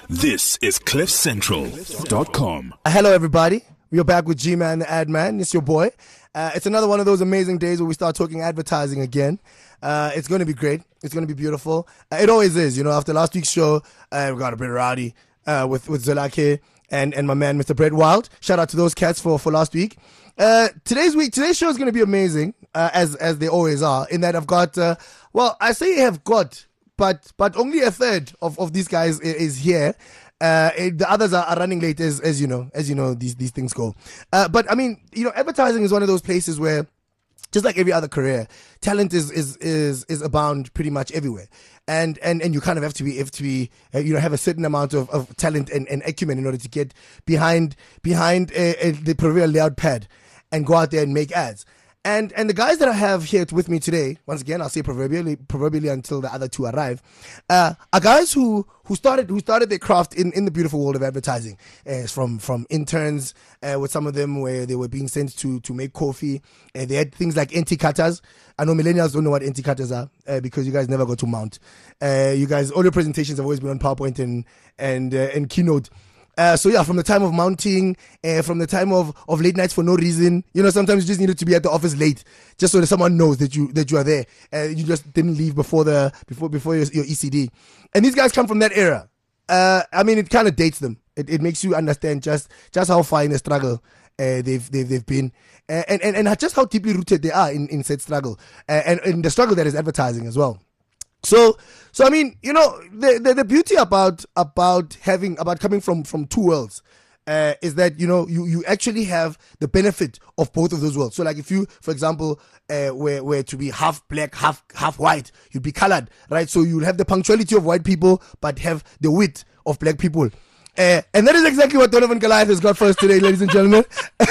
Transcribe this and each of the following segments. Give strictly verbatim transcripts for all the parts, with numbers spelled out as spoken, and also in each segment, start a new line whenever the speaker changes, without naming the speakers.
This is cliff central dot com.
Hello, everybody. We are back with G-Man, the ad man. It's your boy. Uh, it's another one of those amazing days where we start talking advertising again. Uh, it's going to be great. It's going to be beautiful. Uh, it always is. You know, after last week's show, uh, we got a bit rowdy uh, with, with Zolake and, and my man, Mister Brett Wild. Shout out to those cats for, for last week. Uh, today's week, today's show is going to be amazing, uh, as as they always are, in that I've got, uh, well, I say have got, but but only a third of, of these guys is, is here. Uh, the others are, are running late, as as you know, as you know, these these things go. Uh, but I mean, you know, advertising is one of those places where, just like every other career, talent is is is is abound pretty much everywhere, and and and you kind of have to be have to be uh, you know have a certain amount of, of talent and, and acumen in order to get behind behind uh, uh, the proverbial layout pad and go out there and make ads. And and the guys that I have here with me today, once again, I'll say proverbially, proverbially until the other two arrive, uh, are guys who who started who started their craft in, in the beautiful world of advertising. Uh, from from interns, uh, with some of them where they were being sent to to make coffee. Uh, they had things like N T cutters. I know millennials don't know what N T cutters are uh, because you guys never go to Mount. Uh, you guys, all your presentations have always been on PowerPoint and and uh, and Keynote. Uh, so yeah, from the time of mounting, uh, from the time of, of late nights for no reason, you know, sometimes you just needed to be at the office late, just so that someone knows that you that you are there. Uh, you just didn't leave before the before before your, your E C D. And these guys come from that era. Uh, I mean, it kind of dates them. It it makes you understand just just how far in the struggle uh, they've they've they've been, uh, and and and just how deeply rooted they are in in said struggle, uh, and in the struggle that is advertising as well. So, so I mean, you know, the, the the beauty about about having about coming from from two worlds uh, is that you know you you actually have the benefit of both of those worlds. So, like if you, for example, uh, were were to be half black, half half white, you'd be colored, right? So you'll have the punctuality of white people, but have the wit of black people. Uh, and that is exactly what Donovan Goliath has got for us today, ladies and gentlemen.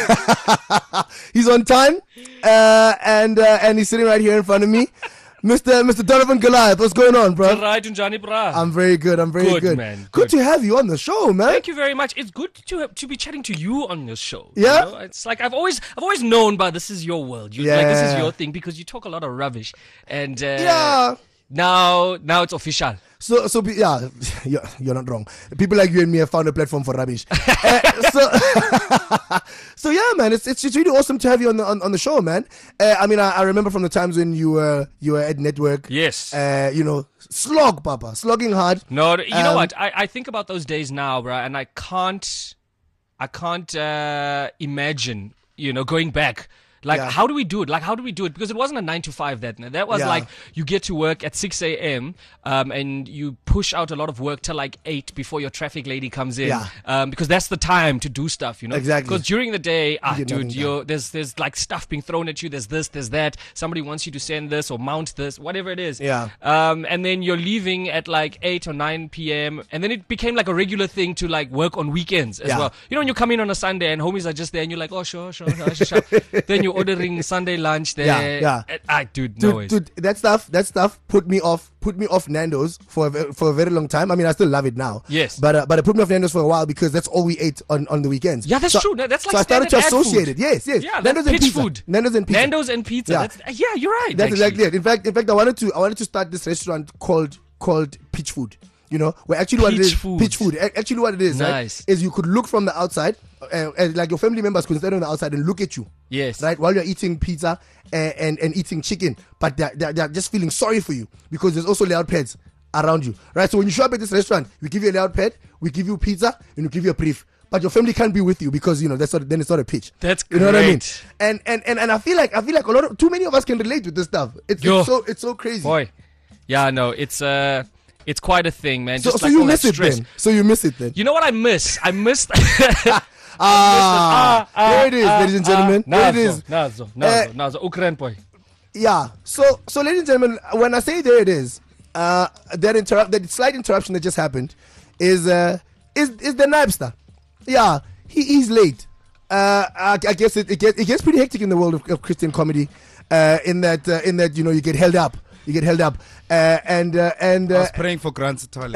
He's on time, uh, and uh, and he's sitting right here in front of me. Mister Mister Donovan Goliath, what's going on, bro?
Right, Johnny, bra.
I'm very good. I'm very
good,
good.
man.
Good. good to have you on the show, man.
Thank you very much. It's good to have, to be chatting to you on this show.
Yeah,
you know? It's like I've always I've always known, but this is your world. You,
yeah,
like this is your thing because you talk a lot of rubbish, and uh,
yeah.
Now now it's official.
So, so yeah, you're, you're not wrong. People like you and me have found a platform for rubbish. uh, so, so yeah, man, it's, it's it's really awesome to have you on the on, on the show, man. Uh, I mean, I, I remember from the times when you were you were at Network.
Yes.
Uh, you know, slog, Papa, slogging hard.
No, you
um,
know what? I, I think about those days now, bro, and I can't I can't uh, imagine, you know, going back. Like,
yeah.
how do we do it? Like, how do we do it? Because it wasn't a nine to five that. That was
yeah.
like, you get to work at six a.m. Um, and you push out a lot of work till like eight before your traffic lady comes in.
Yeah.
Um, because that's the time to do stuff, you know?
Exactly.
Because during the day, ah,
you
dude, you're, there's, there's like stuff being thrown at you. There's this, there's that. Somebody wants you to send this or mount this, whatever it is.
Yeah.
Um, and then you're leaving at like eight or nine p.m. And then it became like a regular thing to like work on weekends as
yeah.
well. You know, when you come in on a Sunday and homies are just there and you're like, oh, sure, sure, sure, sure. Then you're ordering Sunday lunch there.
Yeah, yeah.
I, dude, no
dude, dude, that stuff, that stuff put me off, put me off Nando's for a, ve- for a very long time. I mean, I still love it now.
Yes,
but uh, but it put me off Nando's for a while because that's all we ate on, on the weekends.
Yeah, that's
so,
true. That's like
so I started to associate
food.
it. Yes, yes.
Yeah,
Nando's and
pitch
pizza.
food.
Nando's and pizza.
Nando's and pizza.
Yeah,
that's, yeah you're right.
That's
actually.
exactly it. In fact, in fact, I wanted to I wanted to start this restaurant called called Pitch Food. You know, where actually what
Pitch
it is,
food.
pitch food. Actually, what it is,
nice.
right, is you could look from the outside, uh, and like your family members could stand on the outside and look at you.
Yes.
Right, while you're eating pizza and and, and eating chicken, but they're, they're, they're just feeling sorry for you because there's also layout pads around you. Right, so when you show up at this restaurant, we give you a layout pad, we give you pizza, and we give you a brief. But your family can't be with you because you know that's not, then it's not a pitch.
That's
you know
great.
what I mean. And and and and I feel like I feel like a lot of too many of us can relate with this stuff. It's, it's so it's so crazy.
Boy, yeah, no, it's uh, it's quite a thing, man.
So,
Just
so
like
you
all
miss
that
it
stress.
then. So you miss it then.
You know what I miss? I missed.
ah,
ah, ah,
there it is,
ah,
ladies and gentlemen.
Ah,
there it is.
Nazo, Nazo,
Uh,
Nazo, Ukraine boy.
Yeah. So, so, ladies and gentlemen, when I say there it is, uh, that interrupt, that slight interruption that just happened, is uh, is is the Napster. Yeah, he, he's late. Uh, I, I guess it, it gets it gets pretty hectic in the world of, of Christian comedy. Uh, in that uh, in that you know you get held up. You get held up, uh, and uh, and uh,
I was praying for Grant Sithole.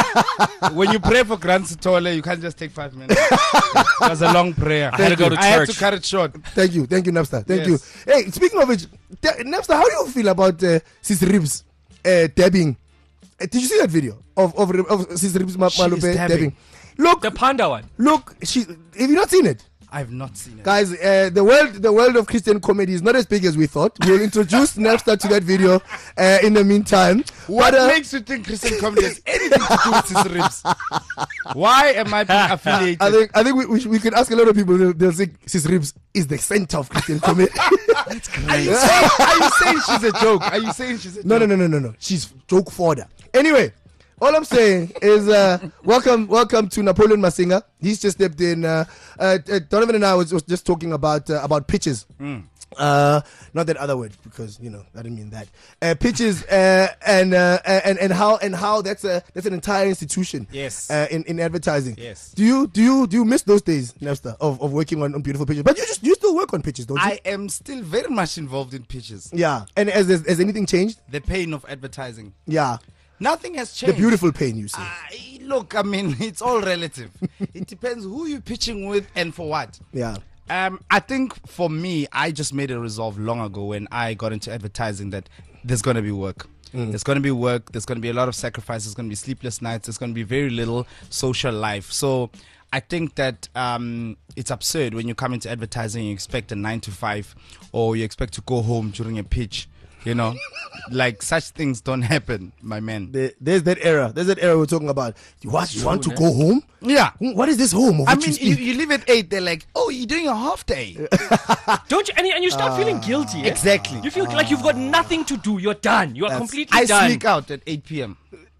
When you pray for Grant Sithole, you can't just take five minutes. That's a long prayer.
I had to go to
I had
church.
to cut it short.
Thank you, thank you, Napster. Thank
Yes.
you. Hey, speaking of which, Napster, how do you feel about uh, Sis Ribs uh, dabbing Uh, Did you see that video of of, of Sis Ribs Ma-
She is
Malupe
dabbing.
dabbing? Look,
The panda one.
look. She. Have you not seen it?
I've not seen it.
Guys, uh, the world the world of Christian comedy is not as big as we thought. We'll introduce Napster to that video uh, in the meantime.
What
But, uh,
makes you think Christian comedy has anything to do with Sis Ribs? Why am I being affiliated?
I think I think we, we, we could ask a lot of people. They'll, they'll say Sis Ribs is the center of Christian comedy.
Are you, saying, are you saying she's a joke? Are you saying she's a
no,
joke?
no, no, no, no, no. She's joke fodder. Anyway, all I'm saying is uh, welcome, welcome to Napoleon Masinga. He's just stepped in. Uh, uh, uh, Donovan and I was, was just talking about uh, about pitches.
Mm.
Uh, not that other word, because you know I didn't mean that. Uh, pitches uh, and uh, and and how and how that's a that's an entire institution.
Yes.
Uh, in in advertising.
Yes.
Do you do you do you miss those days, Napster, of, of working on, on beautiful pitches? But you just you still work on pitches, don't you?
I am still very much involved in pitches.
Yeah. And has has has anything changed?
The pain of advertising.
Yeah.
Nothing has
The
changed.
beautiful pain, you say.
Uh, look, I mean, it's all relative. It depends who you're pitching with and for what.
Yeah.
Um, I think for me, I just made a resolve long ago when I got into advertising that there's going to be work.
Mm.
There's going to be work. There's going to be a lot of sacrifice. There's going to be sleepless nights. There's going to be very little social life. So I think that um, it's absurd when you come into advertising, you expect a nine to five or you expect to go home during a pitch. You know, like such things don't happen, my man.
There, there's that era. There's that era we're talking about. You what? You want to go home?
Yeah.
What is this home? Of
I
which
mean,
you
you,
speak?
you leave at eight, they're like, oh, you're doing a half day.
Don't you? And, you- and you start feeling guilty. eh?
Exactly.
You feel like you've got nothing to do. You're done. You are
That's-
completely
I
done.
sneak out at eight p.m.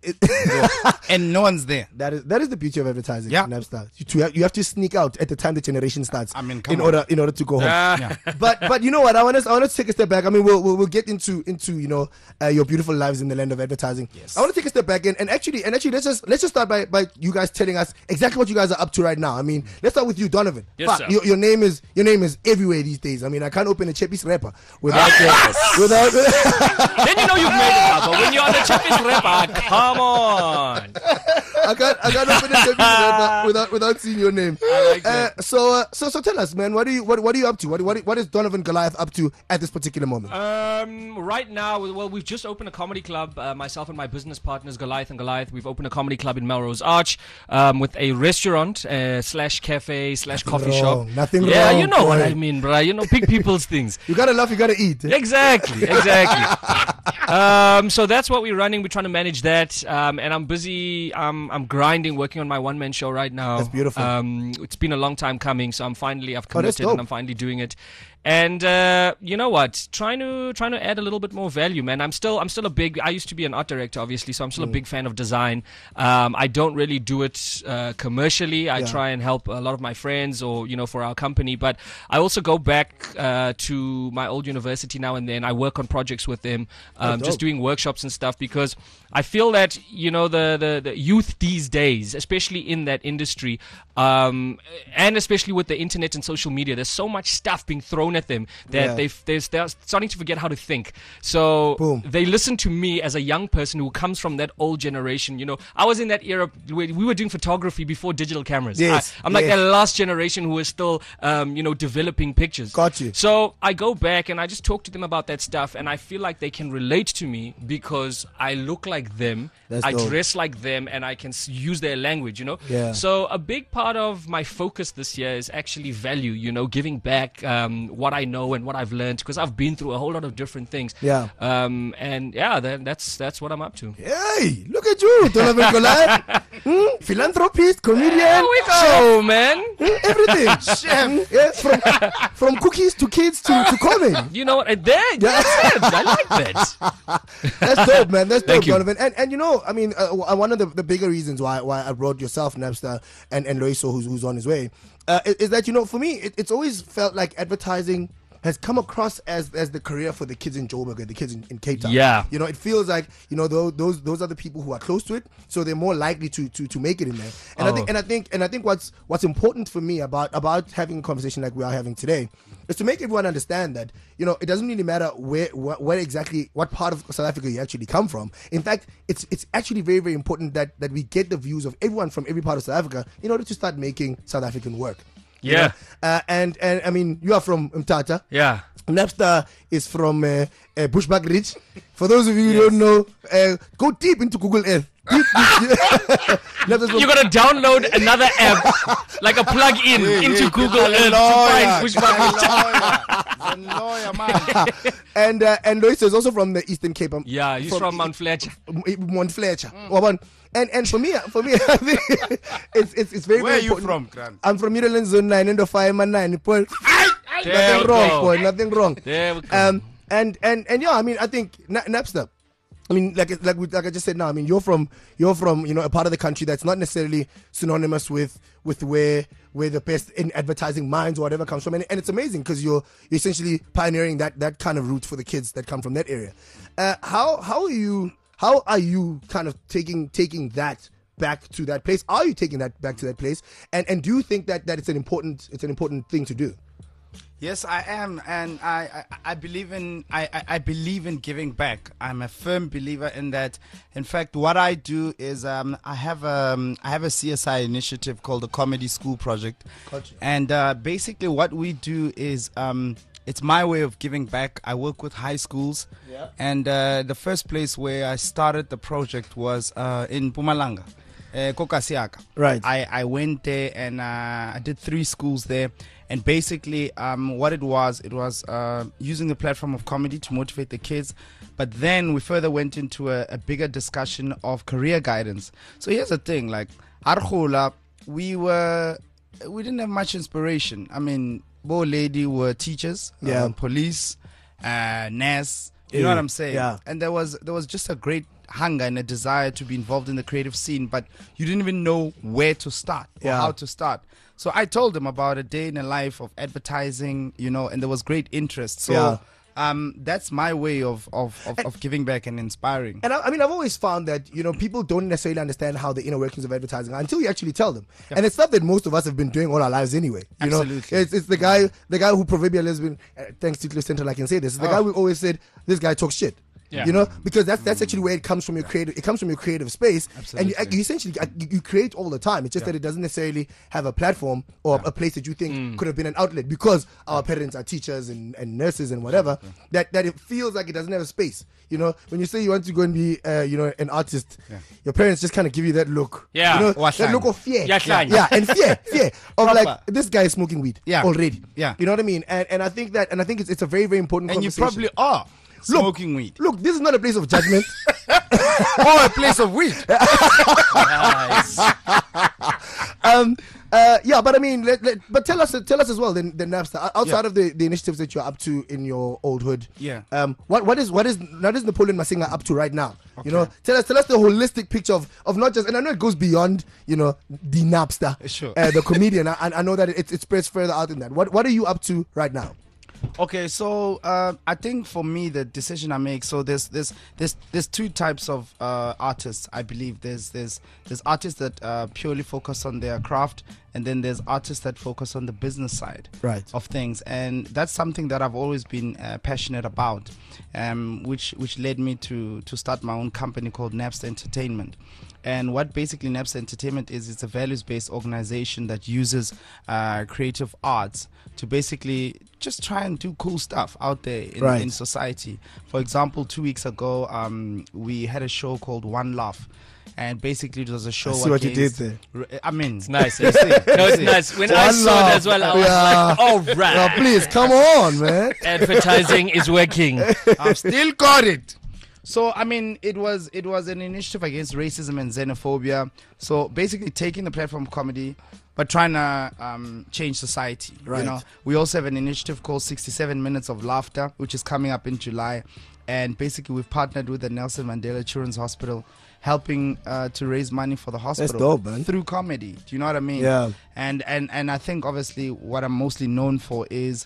and no one's there.
That is that is the beauty of advertising.
Yeah.
Napster. You, to, you have to sneak out at the time the generation starts.
I mean, come
in
on.
order in order to go home.
Ah.
but but you know what? I want to I want to take a step back. I mean, we'll we'll, we'll get into into you know uh, your beautiful lives in the land of advertising.
Yes.
I want to take a step back and, and actually and actually let's just let's just start by, by you guys telling us exactly what you guys are up to right now. I mean, let's start with you, Donovan.
Yes,
Fuck,
sir.
your, your name is your name is everywhere these days. I mean, I can't open a Chepis rapper without uh, without.
Then you know you've made it up. But when you're on the Chappies rapper, come on.
I can't I can't open a Chepis rapper without without seeing your name.
I like
Uh,
that.
so, uh, so, so, tell us, man. What are you, what, what are you up to? What, what, what is Donovan Goliath up to at this particular moment?
Um, right now, well, we've just opened a comedy club. Uh, myself and my business partners, Goliath and Goliath, we've opened a comedy club in Melrose Arch um, with a restaurant uh, slash cafe slash coffee
wrong.
shop.
Nothing
yeah,
wrong,
you know what
boy.
I mean, bro. You know, big people's things.
You gotta laugh, you gotta eat.
Exactly, exactly. um, so that's what we're running. We're trying to manage that, um, and I'm busy. Um, I'm grinding, working on my one man show right now.
That's beautiful.
Um, it's been a long time coming, so I'm finally I've
Oh, that's
committed
dope.
and I'm finally doing it. And uh, you know what? Trying to trying to add a little bit more value, man. I'm still I'm still a big. I used to be an art director, obviously, so I'm still
Mm.
a big fan of design. Um, I don't really do it uh, commercially. I
Yeah.
try and help a lot of my friends, or you know, for our company. But I also go back uh, to my old university now and then. I work on projects with them, um,
Oh, dope.
just doing workshops and stuff, because I feel that you know the the, the youth these days, especially in that industry, um, and especially with the internet and social media, there's so much stuff being thrown at them that
Yeah.
they've, they're, they're starting to forget how to think. So
Boom.
they listen to me as a young person who comes from that old generation. You know, I was in that era where we were doing photography before digital cameras.
Yes,
I, I'm like
yes.
that last generation who is still, um, you know, developing pictures.
Got you.
So I go back and I just talk to them about that stuff, and I feel like they can relate to me because I look like them,
That's
I
dope.
dress like them, and I can s- use their language, you know?
Yeah.
So a big part of my focus this year is actually value, you know, giving back um, what I know and what I've learned, because I've been through a whole lot of different things.
Yeah.
Um, and yeah, that, that's that's what I'm up to.
Hey, look at you, Donovan Goliath. Hmm? Philanthropist, comedian,
There we go, man.
hmm? everything. Chef. Yeah, from, from cookies to kids to, to comedy.
You know what? Uh, There, that's it. I like that.
That's dope, man. That's dope,
Thank you.
Donovan. And and you know, I mean, uh, w- one of the, the bigger reasons why why I brought yourself, Napster, and and Loiso, who's who's on his way, uh, is, is that you know, for me, it, it's always felt like advertising has come across as as the career for the kids in Joburg, the kids in, in Cape Town.
Yeah.
You know, it feels like you know those those those are the people who are close to it, so they're more likely to to, to make it in there. And I
Oh.
think and I think and I think what's what's important for me about about having a conversation like we are having today is to make everyone understand that you know it doesn't really matter where where, where exactly what part of South Africa you actually come from. In fact, it's it's actually very very important that that we get the views of everyone from every part of South Africa in order to start making South African work. You
Yeah.
know? Uh, and and I mean, you are from Mthatha.
Yeah.
Napster is from uh, uh, Bushbuck Ridge. For those of you who
Yes.
don't know, uh, go deep into Google Earth. Deep, deep, Napster's from-
You gotta download another app, like a plug-in into Google Earth to find Bushbuck.
Lawyer, lawyer, man.
and uh, and Loiso is also from the Eastern Cape. um,
Yeah, he's from Mount Fletcher.
Mount Fletcher. Wabon. And and for me, for me, I think it's it's it's very
Where
very
are you
important.
from, Grant?
I'm from Middleland Zone Nine, end of Fireman Nine. Paul.
There
Nothing
we
wrong,
go.
boy. Nothing wrong.
There we go.
Um, and and and yeah, I mean, I think Na- Napster. I mean, like like we, like I just said now. I mean, you're from you're from you know a part of the country that's not necessarily synonymous with with where where the best in advertising minds or whatever comes from, and, and it's amazing because you're you're essentially pioneering that that kind of route for the kids that come from that area. Uh, how how are you how are you kind of taking taking that back to that place? Are you taking that back to that place? And and do you think that that it's an important it's an important thing to do?
Yes, I am, and I, I, I believe in I, I, I believe in giving back. I'm a firm believer in that. In fact, what I do is um, I have um I have a C S I initiative called the Comedy School Project,
Gotcha.
and uh, basically what we do is um it's my way of giving back. I work with high schools,
Yeah.
and uh, the first place where I started the project was uh, in Mpumalanga. Uh, Kokasiaka.
Right.
I, I went there and uh, I did three schools there. And basically, um, what it was, it was uh, using the platform of comedy to motivate the kids. But then we further went into a, a bigger discussion of career guidance. So here's the thing, like, Arhula, we were, we didn't have much inspiration. I mean, Bo Lady were teachers,
Yeah.
uh, police, uh, nurse, you
Yeah.
know what I'm saying?
Yeah.
And there was there was just a great hunger and a desire to be involved in the creative scene, but you didn't even know where to start or
Yeah.
how to start. So I told them about a day in the life of advertising, you know, and there was great interest. So
Yeah.
um, that's my way of, of, of, of giving back and inspiring.
And I, I mean, I've always found that, you know, people don't necessarily understand how the inner workings of advertising are until you actually tell them. And it's stuff that most of us have been doing all our lives anyway. You
Absolutely.
know, it's, it's the guy, the guy who proverbially has been, uh, thanks to Cliff Central, I can say this, it's the
Oh.
guy who always said, this guy talks shit.
Yeah.
You know, because that's that's actually where it comes from your creative. It comes from your creative space, and you,
Absolutely.
you essentially you, you create all the time. It's just that it doesn't necessarily have a platform or a place that you think could have been an outlet because our parents are teachers and, and nurses and whatever. That that it feels like it doesn't have a space. You know, when you say you want to go and be, uh, you know, an artist, your parents just kind of give you that look.
Yeah.
you know,
Wahlanya.
that look of fear.
Yeah,
yeah,
Wahlanya.
yeah, and fear, fear of
Proper.
like this guy is smoking weed.
Yeah.
already.
Yeah.
you know what I mean. And and I think that and I think it's it's a very very important.
And you
conversation.
probably are smoking weed.
Look, this is not a place of judgment.
Or a place of weed.
Nice.
um, uh, yeah, but I mean, let, let, but tell us, tell us as well. Then, then Napster, o- outside
Yeah.
of the, the initiatives that you're up to in your old hood.
Yeah.
Um, what what is what is what is Napoleon Masinga up to right now? You know, tell us tell us the holistic picture of, of not just, and I know it goes beyond, you know, the Napster,
Sure.
uh, the comedian. I, I know that it, it spreads further out than that. What what are you up to right now?
Okay, so uh, I think for me the decision I make. So there's there's there's there's two types of uh, artists. I believe there's there's there's artists that uh, purely focus on their craft, and then there's artists that focus on the business side
Right.
of things. And that's something that I've always been uh, passionate about, um, which which led me to to start my own company called Napster Entertainment. And what basically Napster Entertainment is, it's a values-based organization that uses uh, creative arts to basically just try and do cool stuff out there in,
Right.
in society. For example, two weeks ago, um, we had a show called One Love. And basically it was a show
I see what you
against-
did
R- I mean,
It's nice.
you
eh?
see,
No,
you
it's
see.
nice. When I
One
saw
love.
it as well, I was
Yeah.
like, all right.
Now, please come on, man.
Advertising is working.
I've still got it. So I mean, it was it was an initiative against racism and xenophobia. So basically, taking the platform of comedy, but trying to um, change society.
Right.
You know, we also have an initiative called sixty-seven Minutes of Laughter, which is coming up in July, and basically we've partnered with the Nelson Mandela Children's Hospital, helping uh, to raise money for the hospital
dope, man.
through comedy. Do you know what I mean?
Yeah.
And and and I think obviously what I'm mostly known for is.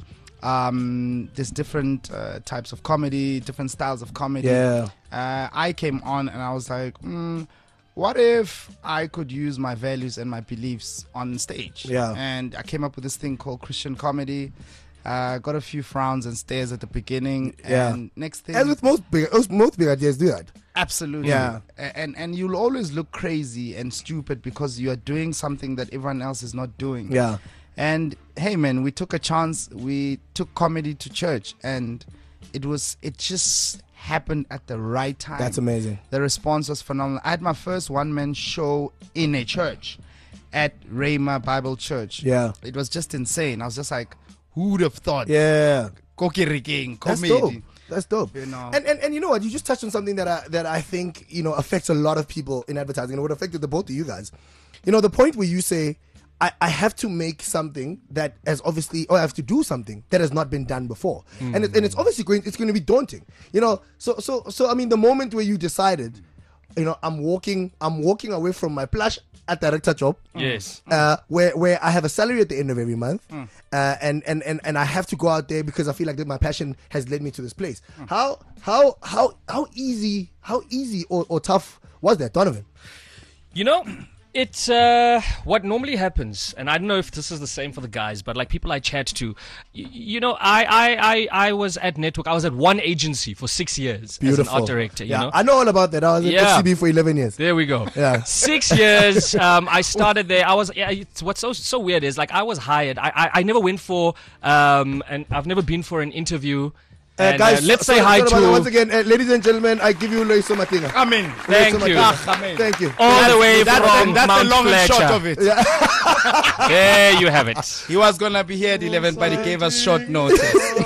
Um, there's different uh, types of comedy, different styles of comedy.
Yeah.
Uh, I came on and I was like, mm, what if I could use my values and my beliefs on stage?
Yeah.
And I came up with this thing called Christian comedy. Uh, got a few frowns and stares at the beginning.
Yeah.
And next thing,
As with most big, most- most big ideas do that.
absolutely.
Yeah.
A- And and you'll always look crazy and stupid because you are doing something that everyone else is not doing.
Yeah.
And hey, man, we took a chance. We took comedy to church, and it was it just happened at the right time.
That's amazing.
The response was phenomenal. I had my first one-man show in a church at Rhema Bible Church.
Yeah.
It was just insane. I was just like, who would have thought?
Yeah.
Kokiriking,
That's
comedy.
dope. That's dope.
You know.
And, and and you know what? You just touched on something that I that I think, you know, affects a lot of people in advertising. And it would affect the both of you guys. You know, the point where you say, I, I have to make something that has obviously, or I have to do something that has not been done before, mm. and it, and it's obviously going, it's going to be daunting, you know. So so so I mean, the moment where you decided, you know, I'm walking, I'm walking away from my plush at director job,
yes,
uh, where where I have a salary at the end of every month,
mm.
uh, and and and and I have to go out there because I feel like that my passion has led me to this place. Mm. How how how how easy how easy or, or tough was that, Donovan?
You know, it's uh, what normally happens, and I don't know if this is the same for the guys, but like people I chat to, y- you know, I, I, I, I was at Network. I was at one agency for six years
Beautiful.
as an art director. You
yeah,
know,
I know all about that. I was at
Yeah.
F C B for eleven years.
there we go.
Yeah.
Six years. Um, I started there. I was. Yeah, it's, what's so so weird is like I was hired. I I, I never went for um, and I've never been for an interview.
Uh,
And,
guys,
uh, let's
sorry-
say hi
sorry about that.
to
once again, uh, ladies and gentlemen. I give you Loiso Matinga.
Amen.
Thank
Loiso
you.
Matinga.
Ah, amen.
Thank you.
all the way
That's,
from
the, that's
Mount
the long and
Fletcher.
short of it.
There you have it.
He was gonna be here at eleven, but he gave us short notice.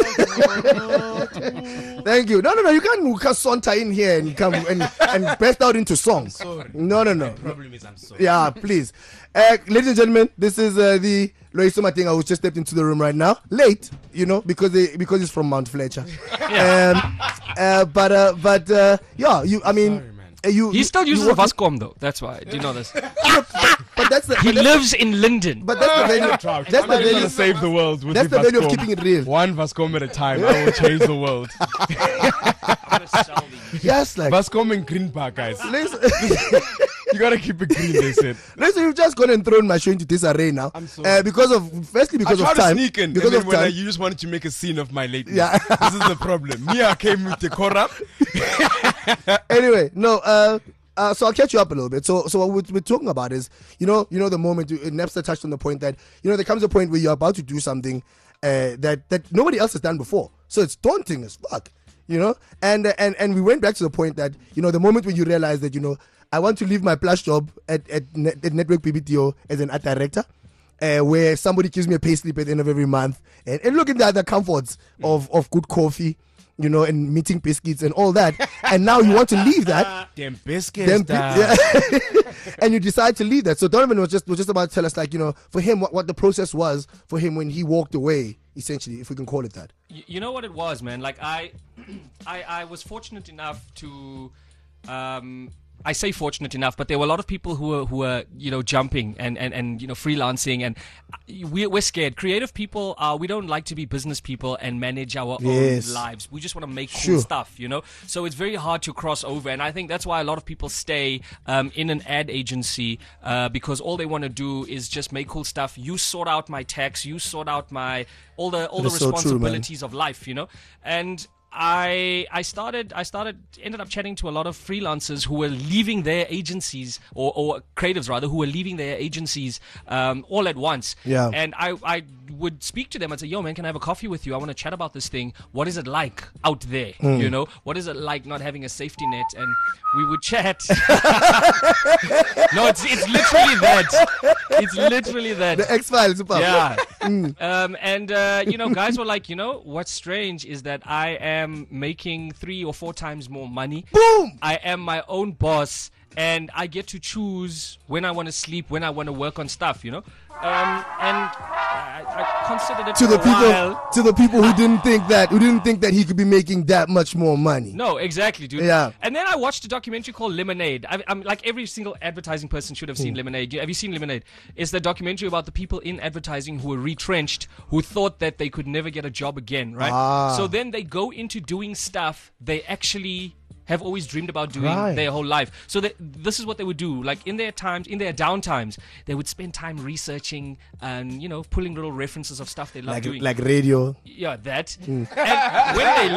Thank you. No, no, no. You can't, you can't saunter in here and come and, and burst out into song.
Sorry.
No, no, no.
The problem is I'm sorry.
Yeah, please. Uh, ladies and gentlemen, this is uh, the Loiso Matinga who just stepped into the room right now. Late, you know, because they, because he's from Mount Fletcher. um, uh, but uh, but uh, yeah, you. I mean,
Sorry, man.
uh, you.
He
you-
still
you
uses
walk in-
Vascom though. That's why. Do you know this?
But that's the.
He
but that's,
lives in Linden.
but that's the value.
Trout.
That's
I'm
the
not
value.
gonna save the world with
That's
the
the value of
Vascom.
keeping it real.
One Vascom at a time. I will change the world.
Yes, like.
Vascom and Green Park, guys.
Listen,
You gotta keep it green, they said.
listen, you've just gone and thrown my show into disarray now.
I'm sorry.
Uh, because of, firstly,
I
because
tried
of
to
time.
sneak in,
Because
and then
of
when I,
time.
you just wanted to make a scene of my lateness.
Yeah.
This is the problem. Me, I came with the corrupt.
Anyway, no, uh, uh, so I'll catch you up a little bit. So, so what we're, we're talking about is, you know, you know, the moment you, Napster touched on the point that, you know, there comes a point where you're about to do something uh, that that nobody else has done before. So it's daunting as fuck, you know. And uh, and and we went back to the point that, you know, the moment when you realize that, you know, I want to leave my plush job at at, Net, at Network P B T O as an art director. Uh, where somebody gives me a pay slip at the end of every month, and, and look at the other comforts of, of good coffee, you know, and meeting biscuits and all that. And now you want to leave that.
Damn biscuits.
Them
dog.
bi- yeah. And you decide to leave that. So Donovan was just was just about to tell us, like, you know, for him, what, what the process was for him when he walked away, essentially, if we can call it that.
Y- you know what it was, man. Like I, I, I was fortunate enough to, um, I say fortunate enough, but there were a lot of people who were who were you know jumping and, and, and you know freelancing, and we're we're scared. Creative people are we don't like to be business people and manage our
Yes.
own lives. We just want to make cool
Sure.
stuff, you know. So it's very hard to cross over, and I think that's why a lot of people stay um, in an ad agency uh, because all they want to do is just make cool stuff. You sort out my tax, you sort out my all the all
That
the
is so true, man.
responsibilities of life, you know, and. I I started I started ended up chatting to a lot of freelancers who were leaving their agencies or, or creatives rather who were leaving their agencies um, all at once.
Yeah.
And I, I would speak to them and say, yo man, can I have a coffee with you? I want to chat about this thing. What is it like out there?
Hmm.
You know, what is it like not having a safety net? And we would chat. No, it's it's literally that. It's literally that.
The X Files,
Yeah. Um, and, uh, you know, guys were like, you know, what's strange is that I am making three or four times more money.
Boom!
I am my own boss, and I get to choose when I want to sleep, when I want to work on stuff, you know? Um, and I, I considered it
To
for
the
a
people,
while.
to the people who didn't think that, who didn't think that he could be making that much more money.
No, exactly, dude.
Yeah.
And then I watched a documentary called Lemonade. I, I'm like every single advertising person should have seen
Hmm.
Lemonade. Have you seen Lemonade? It's the documentary about the people in advertising who were retrenched, who thought that they could never get a job again, right?
Ah.
So then they go into doing stuff they actually have always dreamed about doing
Right.
their whole life. So that, this is what they would do. Like in their times, in their down times, they would spend time researching and, you know, pulling little references of stuff they love
Like
doing.
like radio.
Yeah, that. And when they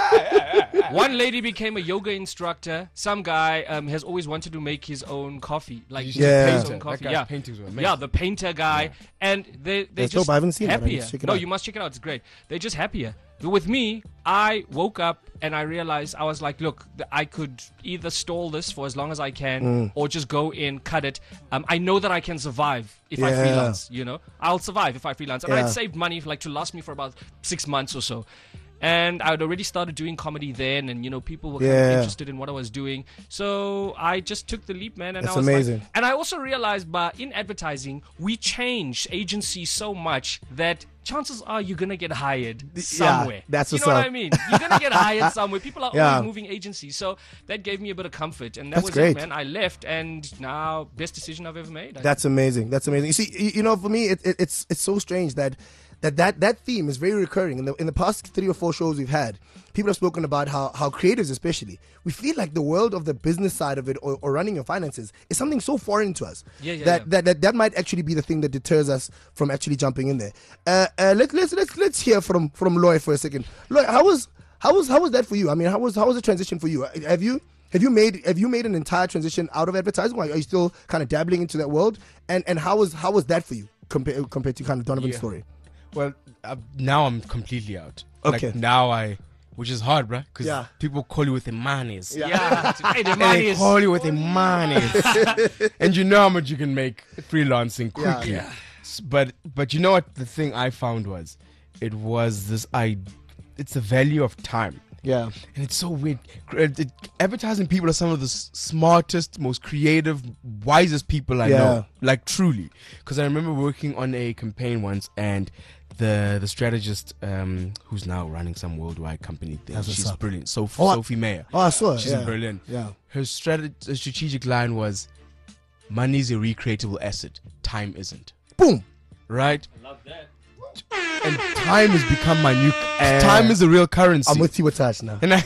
left, one lady became a yoga instructor. Some guy um, has always wanted to make his own coffee, like
He's
his
Yeah.
own
painter. That
coffee.
guy's
yeah,
paintings were amazing.
yeah, the painter guy, and they they
That's
just
dope. I haven't seen that. I need
happier.
to check it
no,
out.
you must check it out. It's great. They're just happier. But with me, I woke up and I realized I was like, look, th- I could either stall this for as long as I can,
Mm.
or just go in, cut it. Um, I know that I can survive if I
Yeah.
freelance. You know, I'll survive if I freelance, and
Yeah.
I'd saved money like to last me for about six months or so. And I'd already started doing comedy then, and you know, people were kind
Yeah.
of interested in what I was doing. So I just took the leap, man. And
That's
I was
amazing.
Like, and I also realized, but in advertising, we change agencies so much that chances are you're gonna get hired somewhere.
that's
you
what's
know
up.
what I mean. You're gonna get hired somewhere. People are
Yeah.
always moving agencies, so that gave me a bit of comfort, and that
That's
was
great.
it, man. I left, and now best decision I've ever made. I
That's amazing. That's amazing. You see, you, you know, for me, it, it, it's it's so strange that that that that theme is very recurring in the in the past three or four shows we've had. People have spoken about how how creatives, especially, we feel like the world of the business side of it, or, or running your finances, is something so foreign to us.
Yeah, yeah,
that,
yeah.
that that that might actually be the thing that deters us from actually jumping in there. Uh, uh, let let's let's let's hear from from Loy for a second. Loy, how was how was how was that for you? I mean, how was how was the transition for you? Uh, Have you Have you made Have you made an entire transition out of advertising? Or are you still kind of dabbling into that world? And and how was how was that for you compared compared to kind of Donovan's
Yeah.
story?
Well, uh, now I'm completely out.
Okay.
Like now I, which is hard, bruh, because
Yeah.
people call you with the monies.
yeah, hey, the
And
money
they
is.
call you with the monies. And you know how much you can make freelancing
Yeah.
quickly.
Yeah.
S- But but you know what the thing I found was, it was this I, it's the value of time.
Yeah,
And it's so weird. Cr- it- it- advertising people are some of the s- smartest, most creative, wisest people I
Yeah.
know. Like truly, because I remember working on a campaign once, and the the strategist, um, who's now running some worldwide company thing,
That's what's
she's
up.
brilliant. Sophie,
Oh, I-
Sophie Mayer.
oh, I saw it.
She's
yeah.
brilliant.
Yeah,
Her strat- uh, strategic line was, "Money is a recreatable asset. Time isn't."
boom.
Right?
Love that.
And time has become my new. Time is the real currency.
I'm with you with touch now.
And